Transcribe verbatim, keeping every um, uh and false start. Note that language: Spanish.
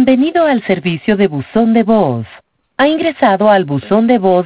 Bienvenido al servicio de buzón de voz. Ha ingresado al buzón de voz